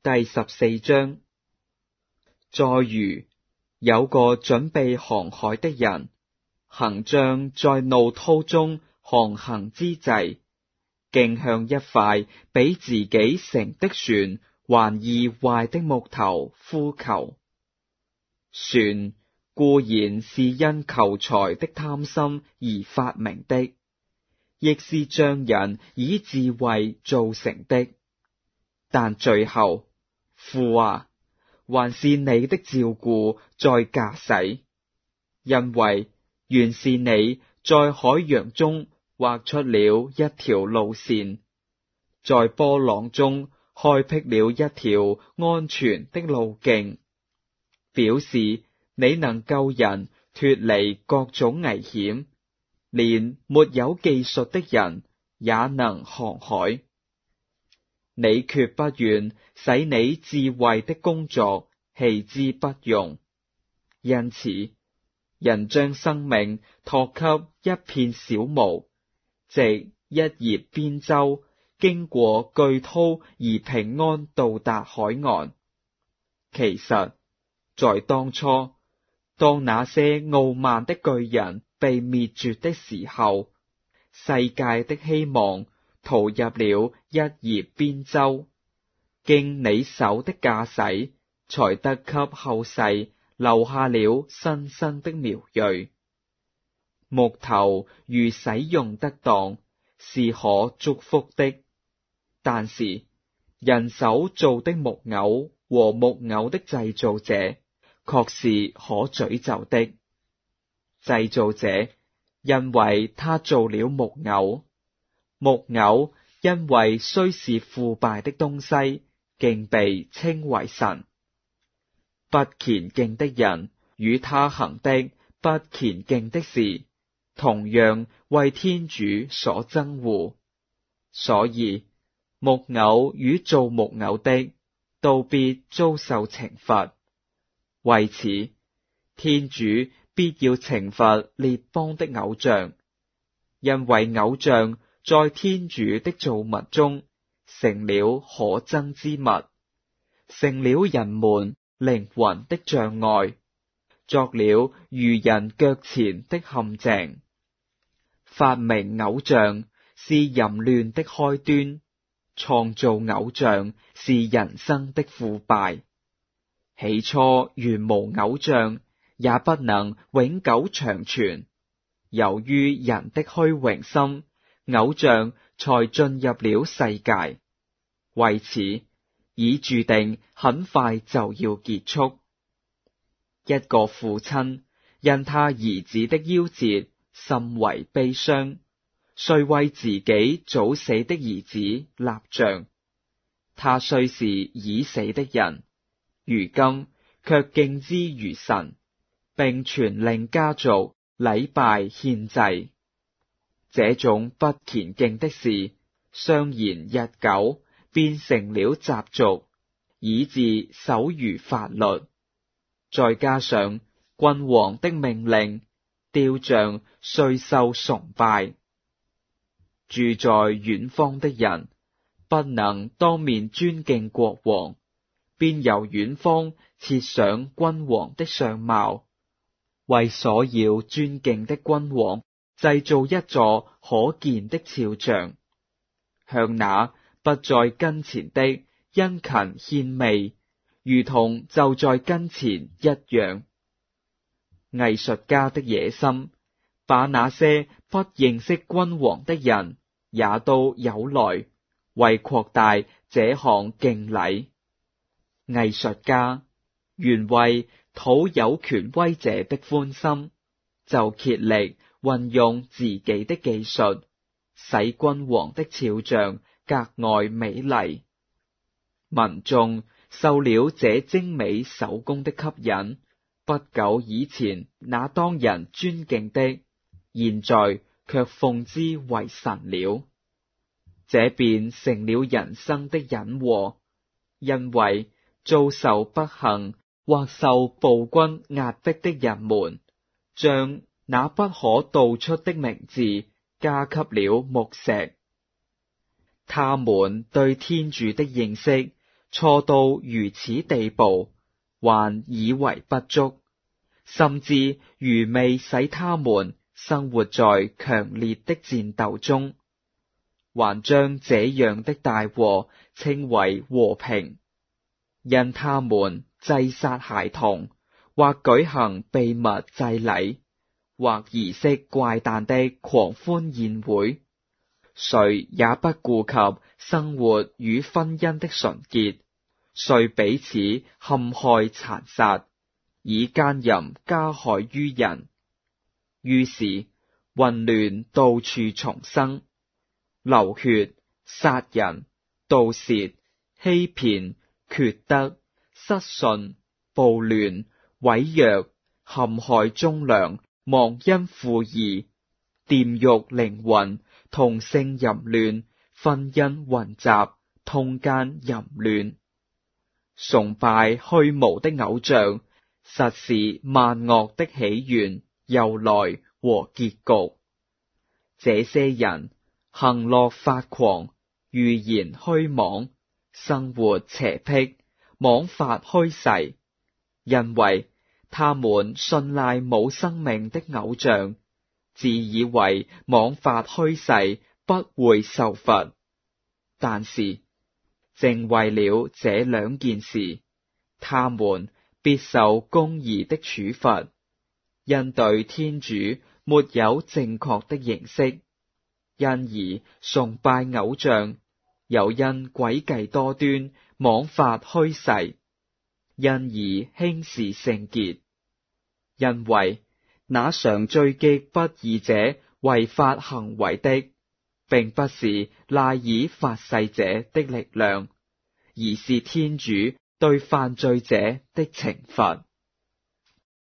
第14章。再如，有個準備航海的人，行將在怒濤中航行之際，徑向一塊比自己乘的船還易壞的木頭呼求。船固然是因求財的貪心而發明的，亦是匠人以智慧造成的，但最後，父啊，還是你的照顧在駕駛，因為原是你在海洋中畫出了一條路線，在波浪中開闢了一條安全的路徑，表示你能救人脫離各種危險，連沒有技術的人也能航海。你決不願使你智慧的工作棄之不用，因此人將生命託給一片小毛，藉一葉邊舟，經過巨濤而平安到達海岸。其實，在當初，當那些傲慢的巨人被滅絕的時候，世界的希望逃入了一葉邊舟，經你手的駕駛，才得給後世留下了新生的苗裔。木頭如使用得當，是可祝福的，但是人手做的木偶和木偶的製造者，卻是可詛咒的。製造者因為他做了木偶，木偶因為雖是腐敗的東西，竟被稱為神。不虔敬的人與他行的不虔敬的事，同樣為天主所憎惡，所以木偶與做木偶的都必遭受懲罰。為此，天主必要懲罰列邦的偶像，因為偶像在天主的造物中成了可憎之物，成了人們靈魂的障礙，作了愚人腳前的陷阱。發明偶像是淫亂的開端，創造偶像是人生的腐敗。起初原無偶像，也不能永久長存。由於人的虛榮心，偶像才進入了世界，為此已注定很快就要結束。一個父親因他兒子的夭折甚為悲傷，遂為自己早死的兒子立像。他雖是已死的人，如今卻敬之如神，並傳令家族禮拜獻祭。這種不虔敬的事，相延日久，變成了習俗，以致守如法律。再加上君王的命令，雕像遂受崇拜。住在遠方的人不能當面尊敬國王，便由遠方設想君王的相貌，為所要尊敬的君王製造一座可見的肖像，向那不在跟前的殷勤獻媚，如同就在跟前一樣。藝術家的野心，把那些不認識君王的人也都誘來，為擴大這項敬禮。藝術家原為討有權威者的歡心，就竭力運用自己的技術，使君王的肖像格外美麗。民眾受了這精美手工的吸引，不久以前那當人尊敬的，現在卻奉之為神了。這便成了人生的隱禍，因為遭受不幸或受暴君壓迫的人們，將那不可道出的名字加給了木石。他們對天主的認識錯到如此地步，還以為不足，甚至愚昧使他們生活在強烈的戰鬥中，還將這樣的大禍稱為和平，因他們祭殺孩童，或舉行秘密祭禮，或儀式怪誕的狂歡宴會，誰也不顧及生活與婚姻的純潔，遂彼此陷害殘殺，以奸淫加害於人。於是混亂到處叢生，流血、殺人、盜竊、欺騙、缺德、失信、暴亂、毀約、陷害忠良、忘恩負義、玷辱靈魂、同性淫亂、婚姻混雜、通姦淫亂。崇拜虛無的偶像，實是萬惡的起源、由來和結局。這些人行樂發狂，預言虛妄，生活邪僻，妄發虛誓，因為他們信賴冇生命的偶像，自以為妄發虛誓不會受罰。但是正為了這兩件事，他們必受公義的處罰，因對天主沒有正確的認識，因而崇拜偶像，又因詭計多端，妄發虛誓，因而輕視聖潔。因為那常追擊不義者違法行為的，並不是賴以發誓者的力量，而是天主對犯罪者的懲罰。